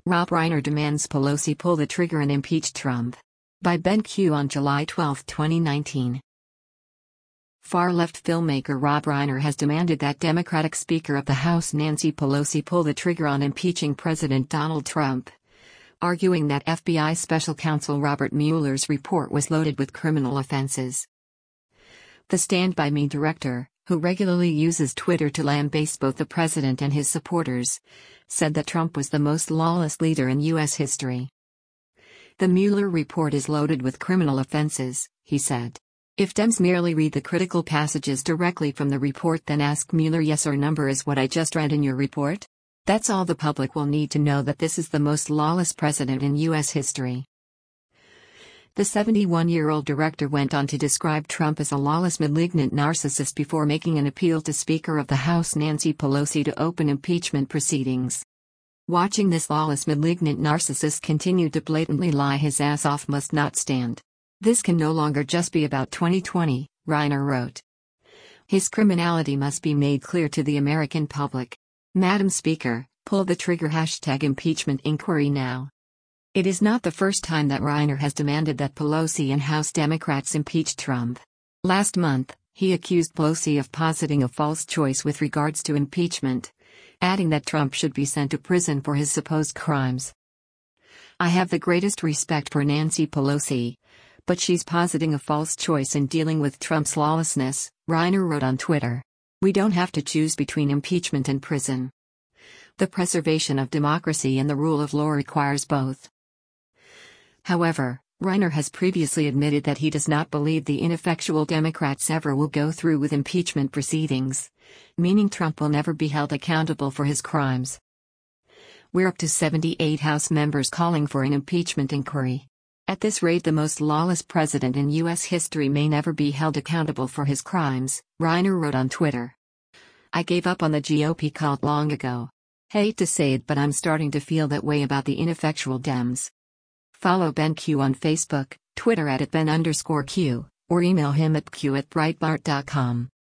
Rob Reiner demands Pelosi pull the trigger and impeach Trump. By Ben Q on July 12, 2019. Far-left filmmaker Rob Reiner has demanded that Democratic Speaker of the House Nancy Pelosi pull the trigger on impeaching President Donald Trump, arguing that FBI Special Counsel Robert Mueller's report was loaded with criminal offenses. The Stand By Me director, who regularly uses Twitter to lambaste both the president and his supporters, said that Trump was the most lawless leader in U.S. history. The Mueller report is loaded with criminal offenses, he said. If Dems merely read the critical passages directly from the report, then ask Mueller yes or number is what I just read in your report? That's all the public will need to know, that this is the most lawless president in U.S. history. The 71-year-old director went on to describe Trump as a lawless, malignant narcissist before making an appeal to Speaker of the House Nancy Pelosi to open impeachment proceedings. Watching this lawless, malignant narcissist continue to blatantly lie his ass off must not stand. This can no longer just be about 2020, Reiner wrote. His criminality must be made clear to the American public. Madam Speaker, pull the trigger. #impeachment inquiry now. It is not the first time that Reiner has demanded that Pelosi and House Democrats impeach Trump. Last month, he accused Pelosi of positing a false choice with regards to impeachment, adding that Trump should be sent to prison for his supposed crimes. I have the greatest respect for Nancy Pelosi, but she's positing a false choice in dealing with Trump's lawlessness, Reiner wrote on Twitter. We don't have to choose between impeachment and prison. The preservation of democracy and the rule of law requires both. However, Reiner has previously admitted that he does not believe the ineffectual Democrats ever will go through with impeachment proceedings, meaning Trump will never be held accountable for his crimes. We're up to 78 House members calling for an impeachment inquiry. At this rate, the most lawless president in U.S. history may never be held accountable for his crimes, Reiner wrote on Twitter. I gave up on the GOP cult long ago. Hate to say it, but I'm starting to feel that way about the ineffectual Dems. Follow Ben Q on Facebook, Twitter @Ben_Q, or email him at q@breitbart.com.